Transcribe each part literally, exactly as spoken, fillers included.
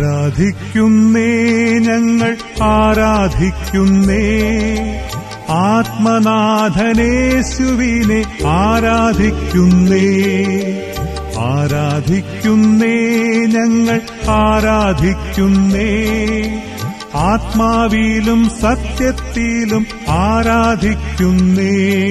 ആരാധിക്കുന്നേ ഞങ്ങൾ ആരാധിക്കുന്നേ, ആത്മനാഥനേശുവിനെ ആരാധിക്കുന്നേ. ആരാധിക്കുന്നേ ഞങ്ങൾ ആരാധിക്കുന്നേ, ആത്മാവിലും സത്യത്തിലും ആരാധിക്കുന്നേ.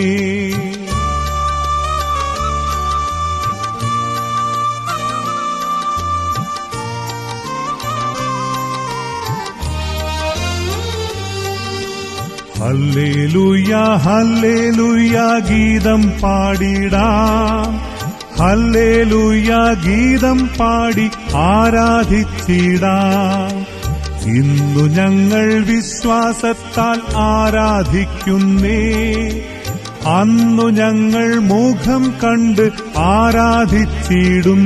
ഹല്ലേലൂയ ഹല്ലേലൂയ ഗീതം പാടിടാം, ഹല്ലേലൂയ ഗീതം പാടി ആരാധിച്ചിടാം. ഇന്നു ഞങ്ങൾ വിശ്വാസത്താൽ ആരാധിക്കുന്നേ, അന്നു ഞങ്ങൾ മുഖം കണ്ട് ആരാധിച്ചിടും.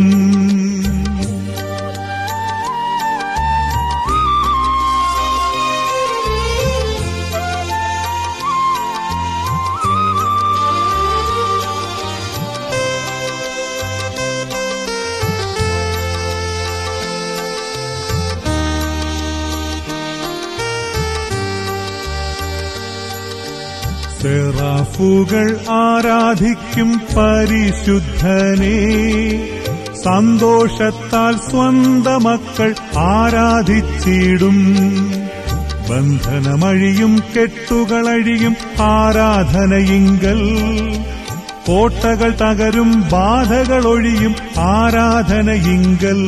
സെറാഫുകൾ ആരാധിക്കും പരിശുദ്ധനെ, സന്തോഷത്താൽ സ്വന്ത മക്കൾ ആരാധിച്ചിടും. ബന്ധനമഴിയും കെട്ടുകളഴിയും ആരാധനയിങ്കൽ, കോട്ടകൾ തകരും ബാധകളൊഴിയും ആരാധനയിങ്കൽ.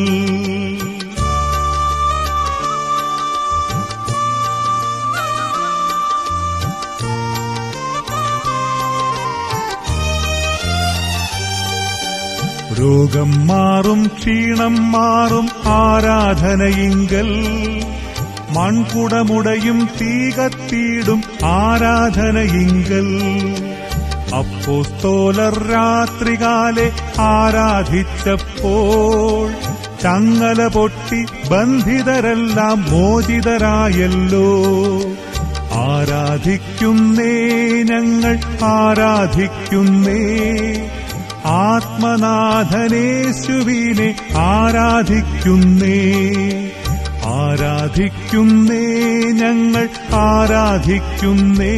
രോഗം മാറും ക്ഷീണം മാറും ആരാധനയിങ്കൽ, മൺകുടമുടയും തീ കത്തിയിടും ആരാധനയിങ്കൽ. അപ്പോസ്തലർ രാത്രികാലെ ആരാധിച്ചപ്പോൾ ചങ്ങല പൊട്ടി ബന്ധിതരെല്ലാം മോചിതരായല്ലോ. ആരാധിക്കുന്നേ ഞങ്ങൾ ആരാധിക്കുന്നേ, ആത്മനാഥനേശുവിനെ ആരാധിക്കുന്നേ. ആരാധിക്കുന്നേ ഞങ്ങൾ ആരാധിക്കുന്നേ,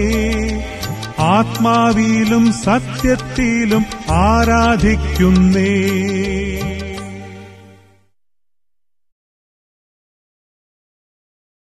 ആത്മാവിലും സത്യത്തിലും ആരാധിക്കുന്നേ.